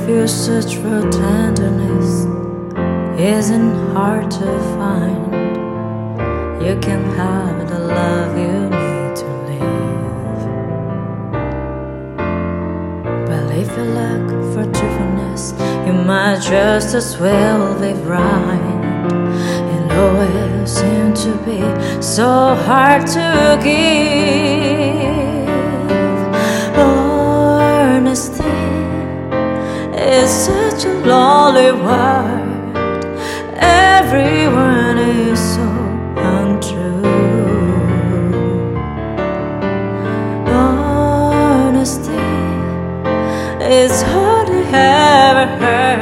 If you search for tenderness, isn't hard to find. You can have the love you need to live. But if you look for truthfulness, you might just as well be right. It always seems to be so hard to give. Honesty is such a lonely word. Everyone is so untrue. Honesty is hardly ever heard.